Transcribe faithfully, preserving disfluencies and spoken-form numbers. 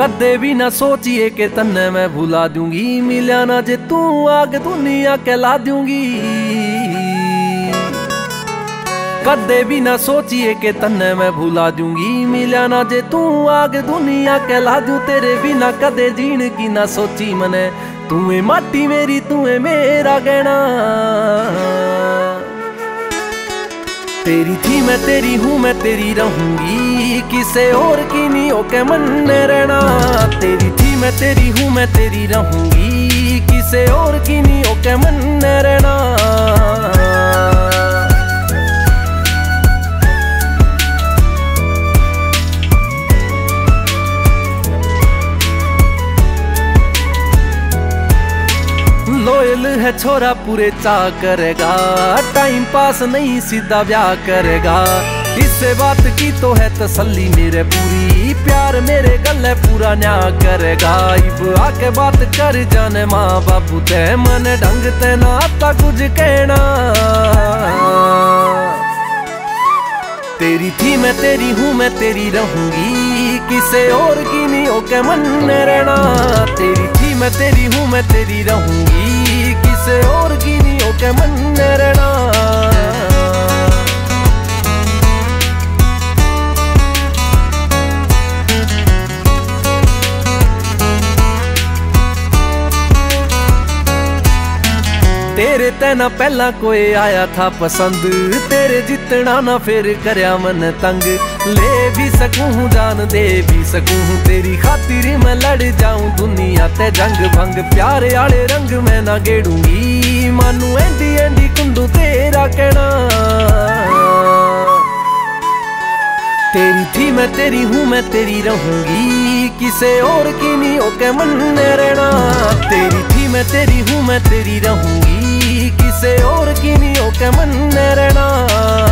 कदे भी ना सोचिए कि तन्ने मैं भुला दूंगी, मिलिया ना जे तू आग दुनिया कहला दूंगी। कदे भी ना सोचिए कि तन्ने मैं भुला दूंगी, मिलिया ना जे तू आग दुनिया कहला दूं। तेरे बिना कदे जीण की ना सोची मने, तू है माटी मेरी तू है मेरा गहना। तेरी थी मैं तेरी हूँ मैं तेरी रहूंगी, किसे और की नहीं होके मन में रहना। तेरी थी मैं तेरी हूँ मैं तेरी रहूंगी, किसे और की नहीं होके मन में रहना। लोयल है छोरा पूरे चा करेगा, टाइम पास नहीं सीधा ब्याह करेगा। इससे बात की तो है तसल्ली मेरे पूरी, प्यार मेरे गले पूरा न्या करेगा। इब आके बात कर जाने माँ बापू ते, मन ढंग ते ना आता कुछ कहना। तेरी थी मैं तेरी हूँ मैं तेरी रहूंगी, किसे और की नहीं होके मन में रहना। तेरी थी मैं तेरी हूँ मैं तेरी रहूंगी, किसे और की नहीं होके मन में रहना। तेरे ते ना पहला कोई आया था पसंद, तेरे जितना ना फिर करया मन तंग। ले भी सकूं जान दे भी सकूं, तेरी खातिर मैं लड़ जाऊं दुनिया ते जंग भंग। प्यार आले रंग मैं ना गेड़ूंगी, मानू एंडी एंडी कुंडू तेरा कहना। तेरी थी मैं तेरी हूँ मैं तेरी रहूंगी, किसे और की नहीं होके मन में रहना। तेरी थी मैं तेरी हूँ मैं तेरी रहूंगी, किसे और की नहीं होके मन में रहना।